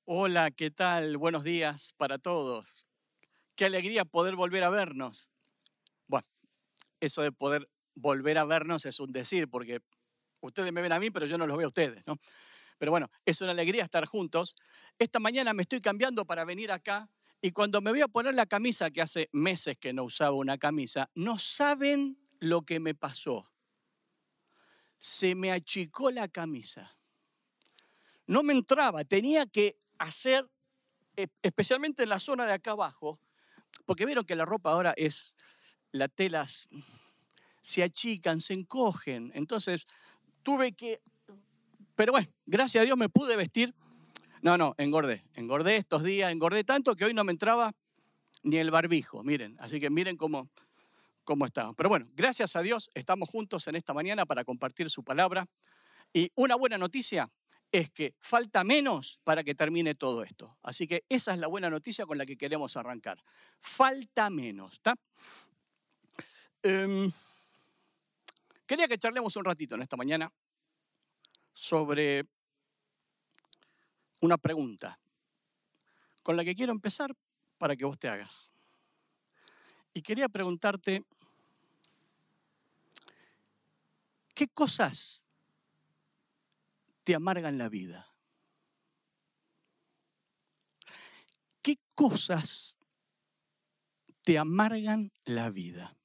Hola, ¿qué tal? Buenos días para todos. Qué alegría poder volver a vernos. Bueno, eso de poder volver a vernos es un decir, porque ustedes me ven a mí, pero yo no los veo a ustedes, ¿no? Pero bueno, es una alegría estar juntos. Esta mañana me estoy cambiando para venir acá y cuando me voy a poner la camisa, que hace meses que no usaba una camisa, no saben lo que me pasó. Se me achicó la camisa. No me entraba, tenía que hacer, especialmente en la zona de acá abajo, porque vieron que la ropa ahora las telas se achican, se encogen. Entonces tuve que, pero bueno, gracias a Dios me pude vestir. No, engordé estos días, engordé tanto que hoy no me entraba ni el barbijo, miren. Así que miren cómo estaba. Pero bueno, gracias a Dios estamos juntos en esta mañana para compartir su palabra. Y una buena noticia es que falta menos para que termine todo esto. Así que esa es la buena noticia con la que queremos arrancar. Falta menos, ¿está? Quería que charlemos un ratito en esta mañana sobre una pregunta con la que quiero empezar para que vos te hagas. Y quería preguntarte, ¿qué cosas te amargan la vida? ¿Qué cosas te amargan la vida?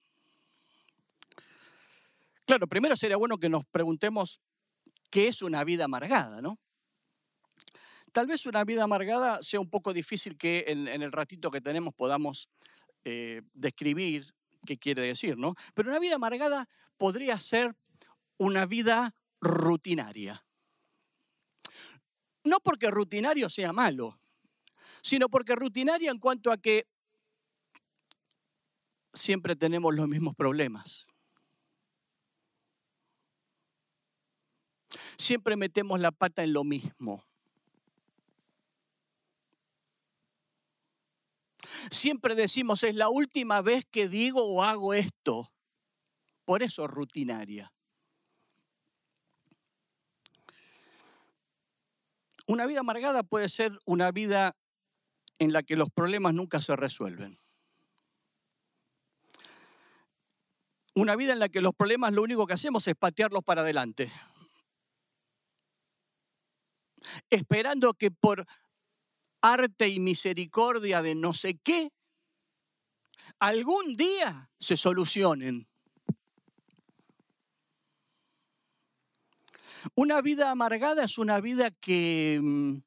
Claro, primero sería bueno que nos preguntemos qué es una vida amargada, ¿no? Tal vez una vida amargada sea un poco difícil que en el ratito que tenemos podamos describir qué quiere decir, ¿no? Pero una vida amargada podría ser una vida rutinaria. No porque rutinario sea malo, sino porque rutinaria en cuanto a que siempre tenemos los mismos problemas. Siempre metemos la pata en lo mismo. Siempre decimos, es la última vez que digo o hago esto. Por eso es rutinaria. Una vida amargada puede ser una vida en la que los problemas nunca se resuelven. Una vida en la que los problemas lo único que hacemos es patearlos para adelante. Esperando que por arte y misericordia de no sé qué, algún día se solucionen. Una vida amargada es una vida que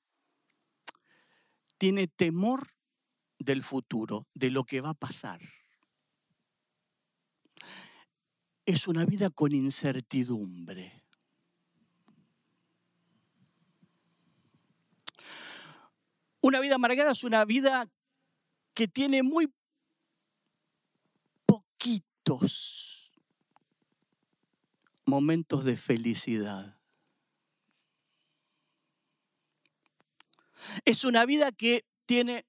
tiene temor del futuro, de lo que va a pasar. Es una vida con incertidumbre. Una vida amargada es una vida que tiene muy poquitos momentos de felicidad. Es una vida que tiene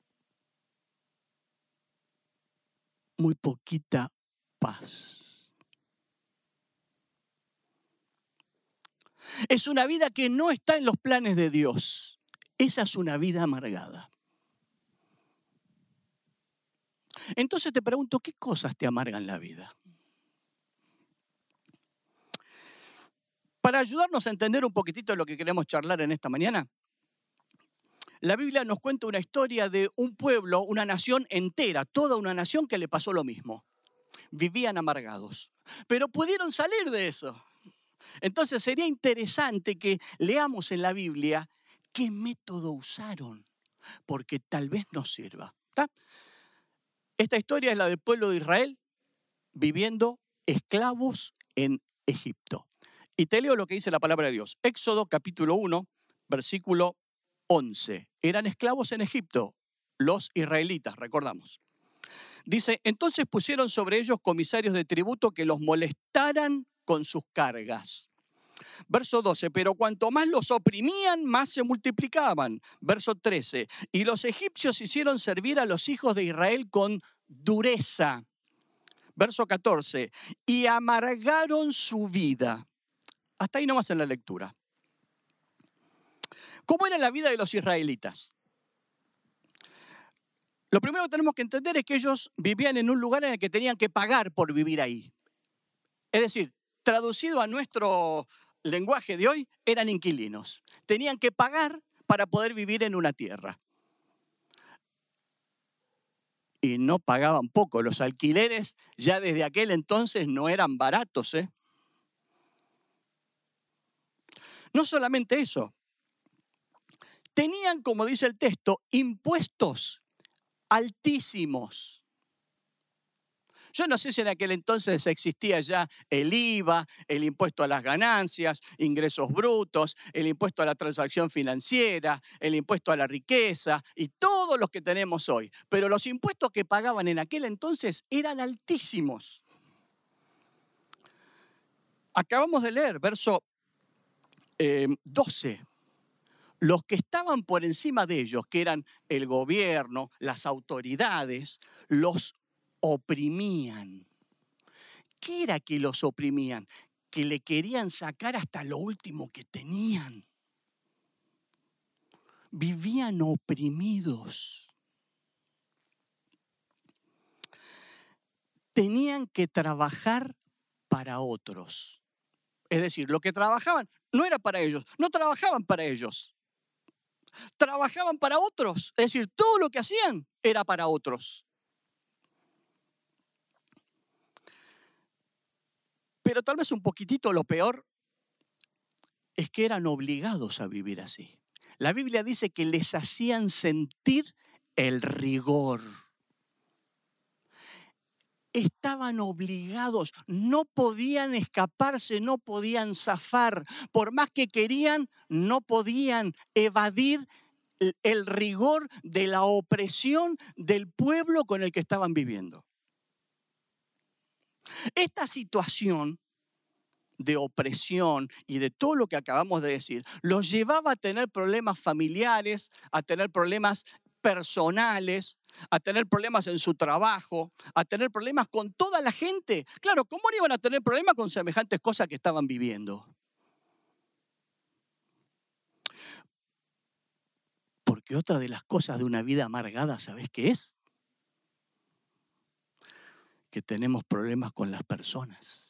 muy poquita paz. Es una vida que no está en los planes de Dios. Esa es una vida amargada. Entonces te pregunto, ¿qué cosas te amargan la vida? Para ayudarnos a entender un poquitito lo que queremos charlar en esta mañana, la Biblia nos cuenta una historia de un pueblo, una nación entera, toda una nación que le pasó lo mismo. Vivían amargados, pero pudieron salir de eso. Entonces sería interesante que leamos en la Biblia qué método usaron, porque tal vez nos sirva. ¿Está? Esta historia es la del pueblo de Israel viviendo esclavos en Egipto. Y te leo lo que dice la palabra de Dios. Éxodo capítulo 1, versículo 11. Eran esclavos en Egipto, los israelitas, recordamos. Dice, entonces pusieron sobre ellos comisarios de tributo que los molestaran con sus cargas. Verso 12, pero cuanto más los oprimían, más se multiplicaban. Verso 13, y los egipcios hicieron servir a los hijos de Israel con dureza. Verso 14, y amargaron su vida. Hasta ahí nomás en la lectura. ¿Cómo era la vida de los israelitas? Lo primero que tenemos que entender es que ellos vivían en un lugar en el que tenían que pagar por vivir ahí. Es decir, traducido a nuestro lenguaje de hoy, eran inquilinos. Tenían que pagar para poder vivir en una tierra. Y no pagaban poco. Los alquileres ya desde aquel entonces no eran baratos, ¿eh? No solamente eso. Tenían, como dice el texto, impuestos altísimos. Yo no sé si en aquel entonces existía ya el IVA, el impuesto a las ganancias, ingresos brutos, el impuesto a la transacción financiera, el impuesto a la riqueza y todos los que tenemos hoy. Pero los impuestos que pagaban en aquel entonces eran altísimos. Acabamos de leer, verso 12. Los que estaban por encima de ellos, que eran el gobierno, las autoridades, los oprimían. ¿Qué era que los oprimían? Que le querían sacar hasta lo último que tenían. Vivían oprimidos. Tenían que trabajar para otros. Es decir, lo que trabajaban no era para ellos, no trabajaban para ellos. Trabajaban para otros. Es decir, todo lo que hacían era para otros. Pero tal vez un poquitito lo peor es que eran obligados a vivir así. La Biblia dice que les hacían sentir el rigor. Estaban obligados, no podían escaparse, no podían zafar. Por más que querían, no podían evadir el rigor de la opresión del pueblo con el que estaban viviendo. Esta situación de opresión y de todo lo que acabamos de decir, los llevaba a tener problemas familiares, a tener problemas personales, a tener problemas en su trabajo, a tener problemas con toda la gente. Claro, ¿cómo no iban a tener problemas con semejantes cosas que estaban viviendo? Porque otra de las cosas de una vida amargada, ¿sabes qué es? Que tenemos problemas con las personas.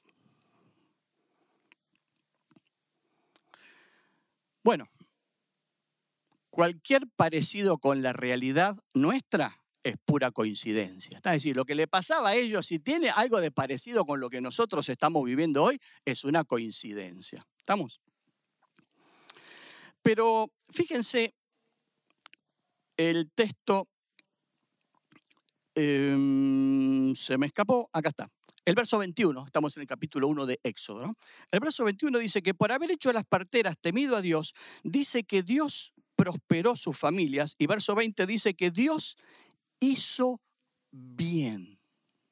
Bueno, cualquier parecido con la realidad nuestra es pura coincidencia. Es decir, lo que le pasaba a ellos, si tiene algo de parecido con lo que nosotros estamos viviendo hoy, es una coincidencia. ¿Estamos? Pero fíjense, el texto se me escapó, acá está. El verso 21, estamos en el capítulo 1 de Éxodo, ¿no? El verso 21 dice que por haber hecho las parteras temido a Dios, dice que Dios prosperó sus familias. Y verso 20 dice que Dios hizo bien.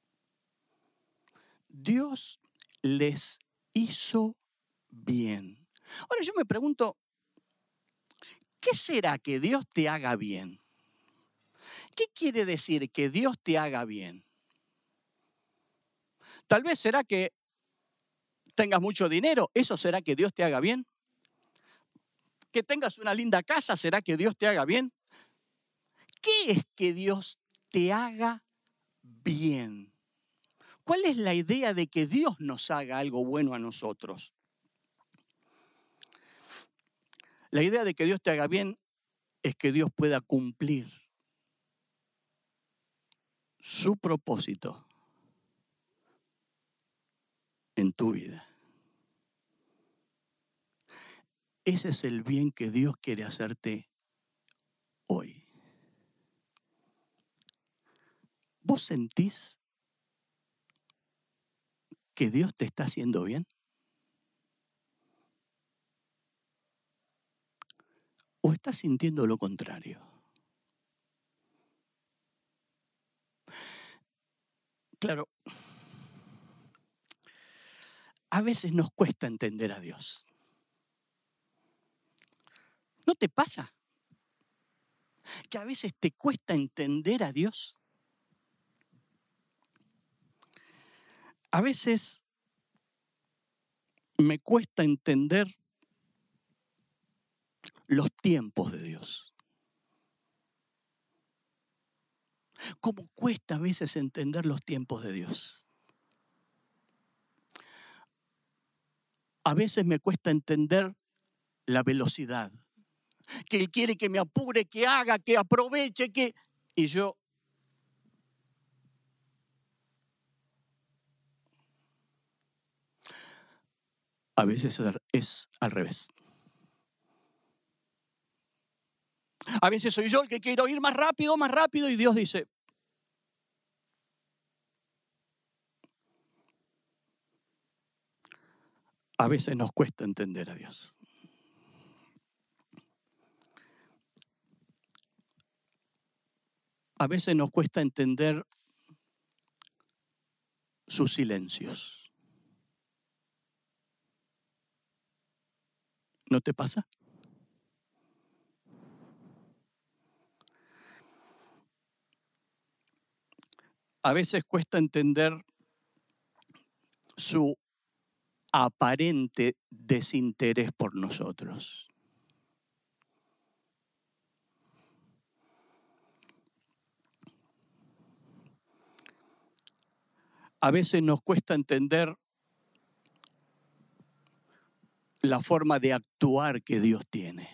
Dios les hizo bien. Ahora yo me pregunto, ¿qué será que Dios te haga bien? ¿Qué quiere decir que Dios te haga bien? Tal vez será que tengas mucho dinero, ¿eso será que Dios te haga bien? Que tengas una linda casa, ¿será que Dios te haga bien? ¿Qué es que Dios te haga bien? ¿Cuál es la idea de que Dios nos haga algo bueno a nosotros? La idea de que Dios te haga bien es que Dios pueda cumplir su propósito en tu vida. Ese es el bien que Dios quiere hacerte hoy. ¿Vos sentís que Dios te está haciendo bien? ¿O estás sintiendo lo contrario? Claro, a veces nos cuesta entender a Dios. ¿No te pasa que a veces te cuesta entender a Dios? A veces me cuesta entender los tiempos de Dios. ¿Cómo cuesta a veces entender los tiempos de Dios? A veces me cuesta entender la velocidad. Que Él quiere que me apure, que haga, que aproveche, que... Y yo... A veces es al revés. A veces soy yo el que quiero ir más rápido, y Dios dice... A veces nos cuesta entender a Dios. A veces nos cuesta entender sus silencios. ¿No te pasa? A veces cuesta entender su aparente desinterés por nosotros. A veces nos cuesta entender la forma de actuar que Dios tiene.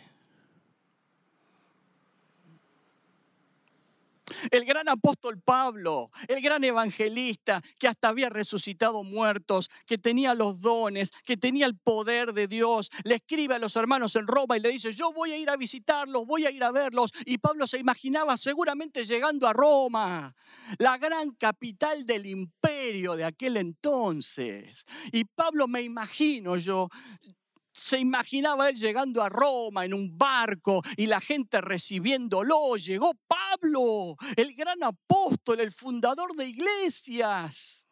El gran apóstol Pablo, el gran evangelista, que hasta había resucitado muertos, que tenía los dones, que tenía el poder de Dios, le escribe a los hermanos en Roma y le dice: yo voy a ir a visitarlos, voy a ir a verlos. Y Pablo se imaginaba seguramente llegando a Roma, la gran capital del imperio de aquel entonces. Y Pablo, me imagino yo, se imaginaba él llegando a Roma en un barco y la gente recibiéndolo. Llegó Pablo, el gran apóstol, el fundador de iglesias.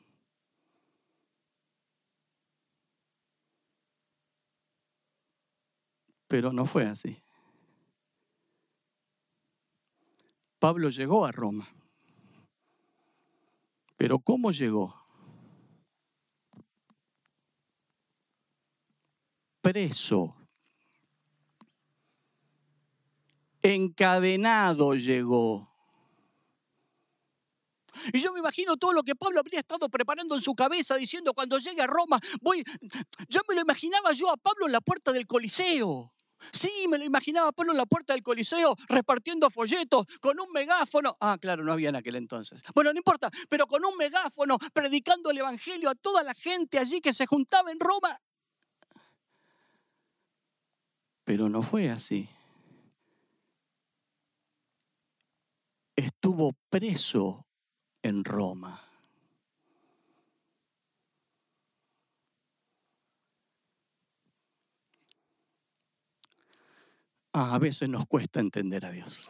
Pero no fue así. Pablo llegó a Roma. Pero ¿cómo llegó? Preso. Encadenado llegó. Y yo me imagino todo lo que Pablo habría estado preparando en su cabeza, diciendo: cuando llegue a Roma, voy. Yo me lo imaginaba yo a Pablo en la puerta del Coliseo. Sí, me lo imaginaba a Pablo en la puerta del Coliseo repartiendo folletos con un megáfono. Ah, claro, no había en aquel entonces. Bueno, no importa, pero con un megáfono predicando el evangelio a toda la gente allí que se juntaba en Roma. Pero no fue así. Estuvo preso en Roma. A veces nos cuesta entender a Dios.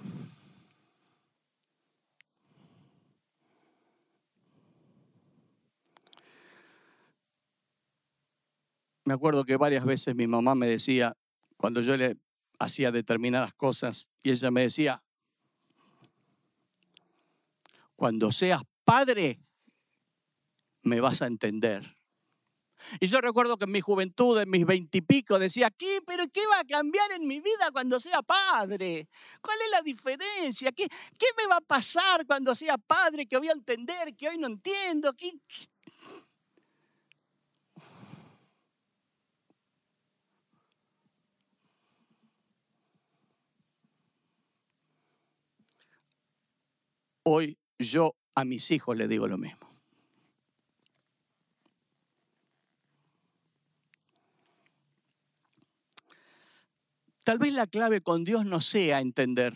Me acuerdo que varias veces mi mamá me decía, cuando yo le hacía determinadas cosas, y ella me decía: cuando seas padre, me vas a entender. Y yo recuerdo que en mi juventud, en mis 20 y pico, decía: ¿qué? ¿Pero qué va a cambiar en mi vida cuando sea padre? ¿Cuál es la diferencia? ¿Qué me va a pasar cuando sea padre que voy a entender, que hoy no entiendo? ¿Qué? Hoy yo a mis hijos les digo lo mismo. Tal vez la clave con Dios no sea entender.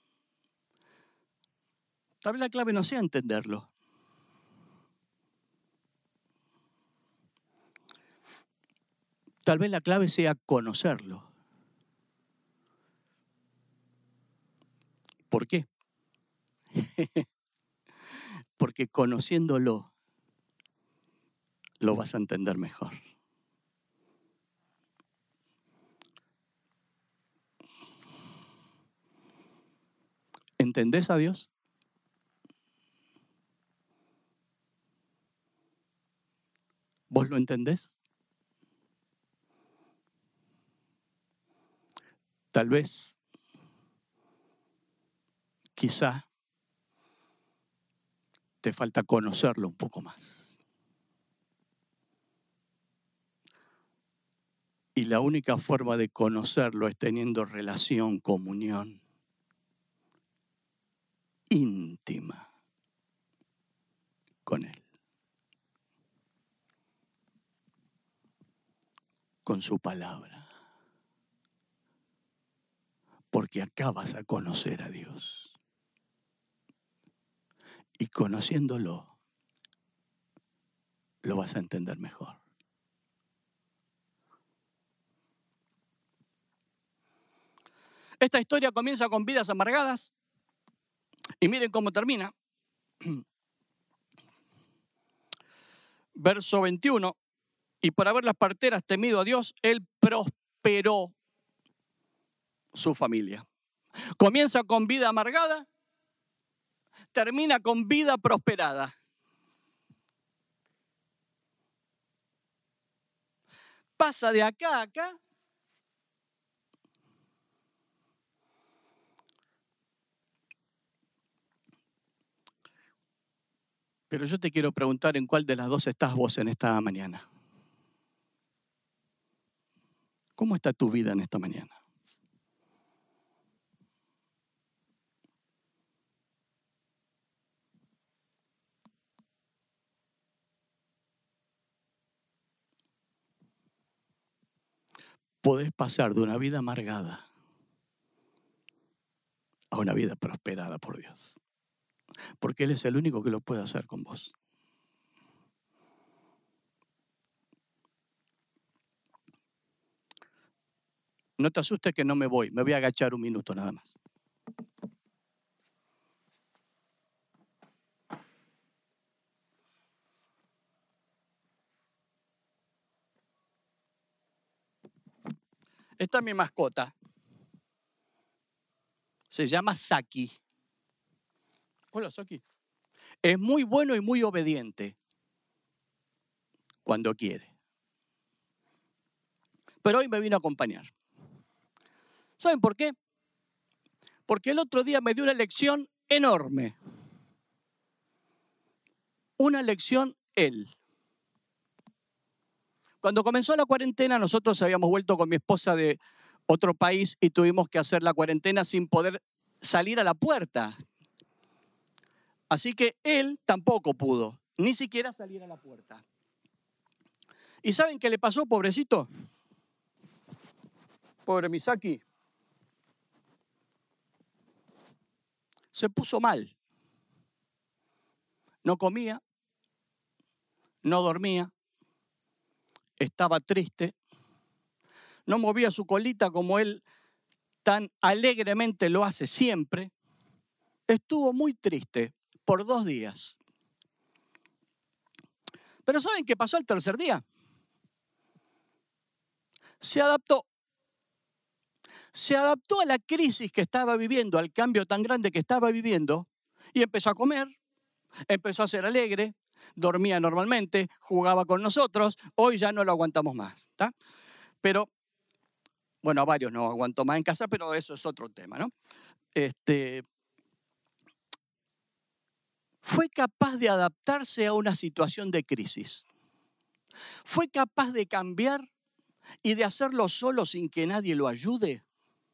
Tal vez la clave no sea entenderlo. Tal vez la clave sea conocerlo. ¿Por qué? Porque conociéndolo, lo vas a entender mejor. ¿Entendés a Dios? ¿Vos lo entendés? Tal vez, quizá, te falta conocerlo un poco más. Y la única forma de conocerlo es teniendo relación, comunión íntima con Él. Con su palabra. Porque acá vas a conocer a Dios. Y conociéndolo, lo vas a entender mejor. Esta historia comienza con vidas amargadas. Y miren cómo termina. Verso 21. Y por haber las parteras temido a Dios, Él prosperó su familia. Comienza con vida amargada, termina con vida prosperada. Pasa de acá a acá. Pero yo te quiero preguntar en cuál de las dos estás vos en esta mañana. ¿Cómo está tu vida en esta mañana? Podés pasar de una vida amargada a una vida prosperada por Dios. Porque Él es el único que lo puede hacer con vos. No te asustes que no me voy a agachar un minuto nada más. Esta es mi mascota. Se llama Saki. Hola, Saki. Es muy bueno y muy obediente cuando quiere. Pero hoy me vino a acompañar. ¿Saben por qué? Porque el otro día me dio una lección enorme. Una lección él. Cuando comenzó la cuarentena, nosotros habíamos vuelto con mi esposa de otro país y tuvimos que hacer la cuarentena sin poder salir a la puerta. Así que él tampoco pudo, ni siquiera salir a la puerta. ¿Y saben qué le pasó, pobrecito? Pobre Misaki. Se puso mal. No comía, no dormía, estaba triste, no movía su colita como él tan alegremente lo hace siempre. Estuvo muy triste por 2 días. Pero ¿saben qué pasó el tercer día? Se adaptó. Se adaptó a la crisis que estaba viviendo, al cambio tan grande que estaba viviendo, y empezó a comer, empezó a ser alegre, dormía normalmente, jugaba con nosotros. Hoy ya no lo aguantamos más, ¿está? Pero, bueno, a varios no aguantó más en casa, pero eso es otro tema, ¿no? Fue capaz de adaptarse a una situación de crisis. Fue capaz de cambiar y de hacerlo solo sin que nadie lo ayude.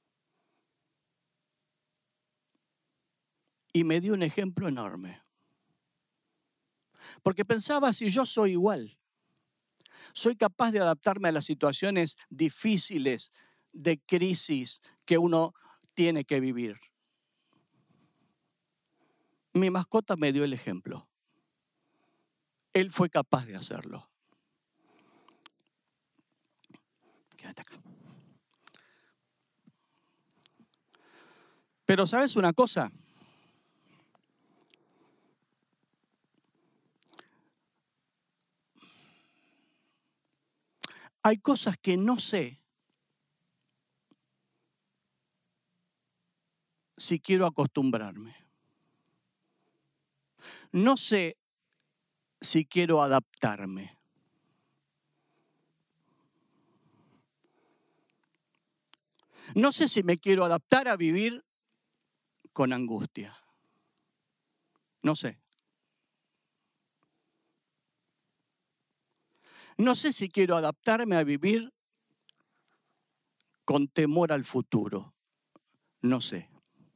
Y me dio un ejemplo enorme. Porque pensaba, si yo soy igual, soy capaz de adaptarme a las situaciones difíciles de crisis que uno tiene que vivir. Mi mascota me dio el ejemplo. Él fue capaz de hacerlo. Quédate acá. Pero ¿sabes una cosa? Hay cosas que no sé si quiero acostumbrarme. No sé si quiero adaptarme. No sé si me quiero adaptar a vivir con angustia. No sé. No sé si quiero adaptarme a vivir con temor al futuro. No sé.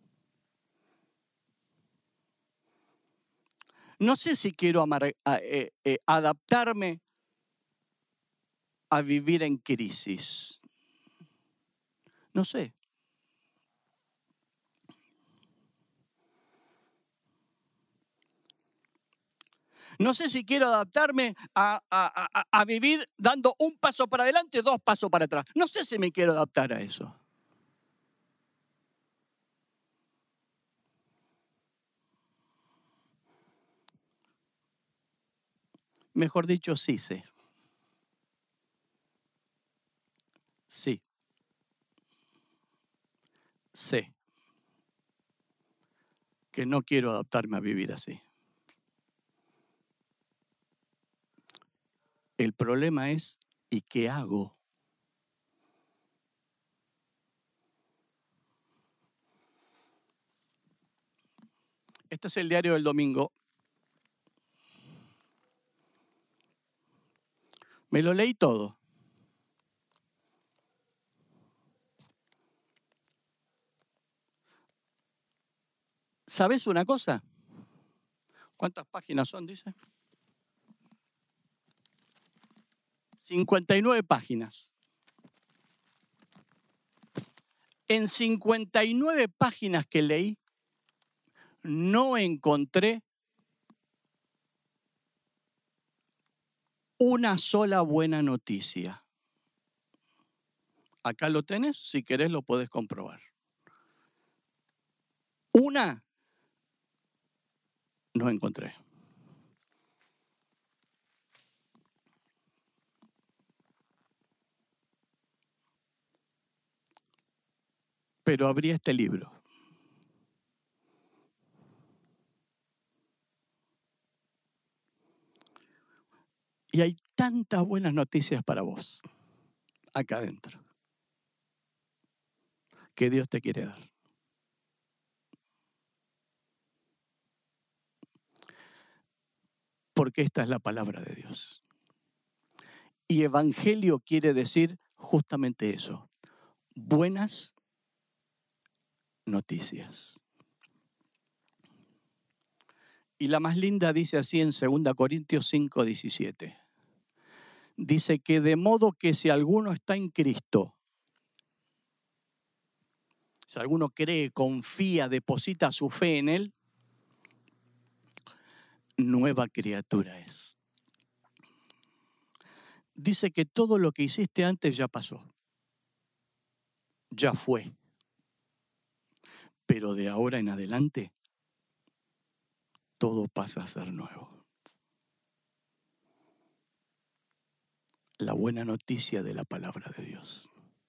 No sé si quiero adaptarme a vivir en crisis. No sé. No sé si quiero adaptarme a vivir dando un paso para adelante, 2 pasos para atrás. No sé si me quiero adaptar a eso. Mejor dicho, sí sé. Sí. Sé que no quiero adaptarme a vivir así. El problema es, ¿y qué hago? Este es el diario del domingo. Me lo leí todo. ¿Sabes una cosa? ¿Cuántas páginas son, dice? 59 páginas. En 59 páginas que leí, no encontré una sola buena noticia. Acá lo tenés, si querés lo podés comprobar. Una no encontré. Pero abrí este libro. Y hay tantas buenas noticias para vos acá adentro que Dios te quiere dar. Porque esta es la palabra de Dios. Y evangelio quiere decir justamente eso. Buenas noticias. Y la más linda dice así en 2 Corintios 5:17. Dice que de modo que si alguno está en Cristo, si alguno cree, confía, deposita su fe en Él, nueva criatura es. Dice que todo lo que hiciste antes ya pasó. Ya fue. Pero de ahora en adelante, todo pasa a ser nuevo. La buena noticia de la palabra de Dios.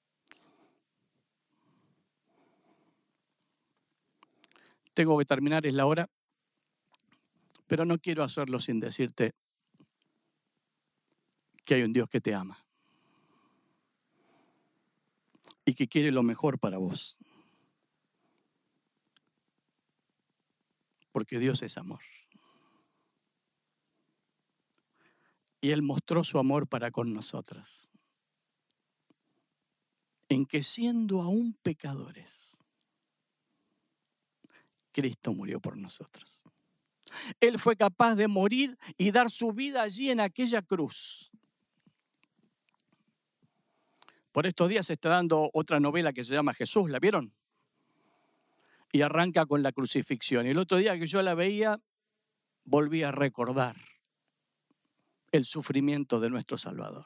Tengo que terminar, es la hora, pero no quiero hacerlo sin decirte que hay un Dios que te ama y que quiere lo mejor para vos. Porque Dios es amor. Y Él mostró su amor para con nosotras. En que siendo aún pecadores, Cristo murió por nosotros. Él fue capaz de morir y dar su vida allí en aquella cruz. Por estos días se está dando otra novela que se llama Jesús, ¿la vieron? Y arranca con la crucifixión. Y el otro día que yo la veía, volví a recordar el sufrimiento de nuestro Salvador.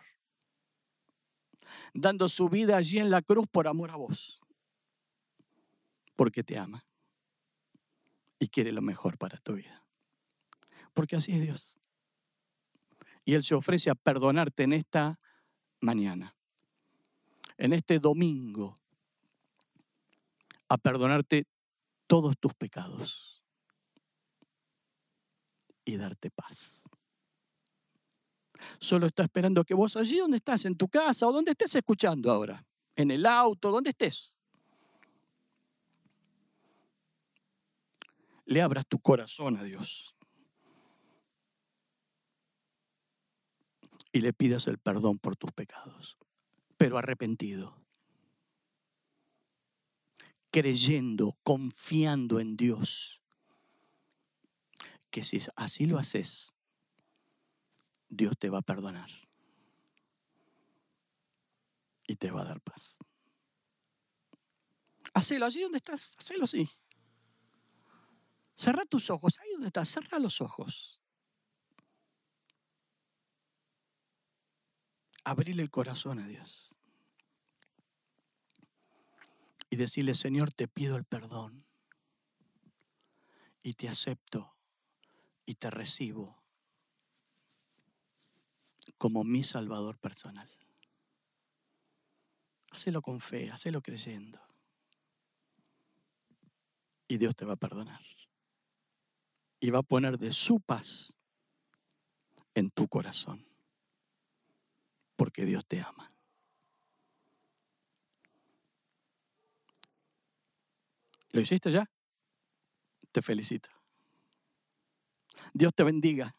Dando su vida allí en la cruz por amor a vos. Porque te ama. Y quiere lo mejor para tu vida. Porque así es Dios. Y Él se ofrece a perdonarte en esta mañana. En este domingo. A perdonarte todos tus pecados. Y darte paz. Solo está esperando que vos allí donde estás, en tu casa o donde estés escuchando ahora. En el auto, donde estés. le abras tu corazón a Dios y le pidas el perdón por tus pecados, pero arrepentido, creyendo, confiando en Dios, que si así lo haces, Dios te va a perdonar y te va a dar paz. Hacelo allí donde estás, hacelo así. Cerrá tus ojos, ahí donde estás, cerrá los ojos. Abrile el corazón a Dios. Y decirle, Señor, te pido el perdón. Y te acepto y te recibo como mi Salvador personal. Hacelo con fe, hacelo creyendo. Y Dios te va a perdonar. Y va a poner de su paz en tu corazón. Porque Dios te ama. ¿Lo hiciste ya? Te felicito. Dios te bendiga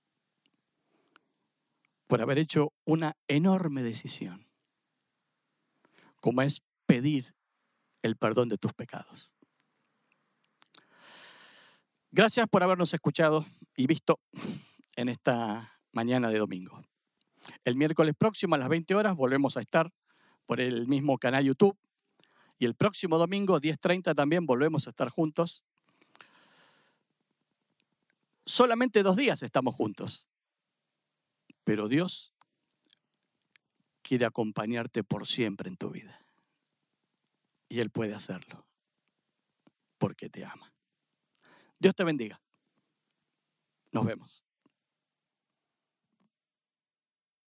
por haber hecho una enorme decisión, como es pedir el perdón de tus pecados. Gracias por habernos escuchado y visto en esta mañana de domingo. El miércoles próximo a las 20 horas volvemos a estar por el mismo canal YouTube. Y el próximo domingo, 10:30, también volvemos a estar juntos. Solamente 2 días estamos juntos. Pero Dios quiere acompañarte por siempre en tu vida. Y Él puede hacerlo porque te ama. Dios te bendiga. Nos vemos.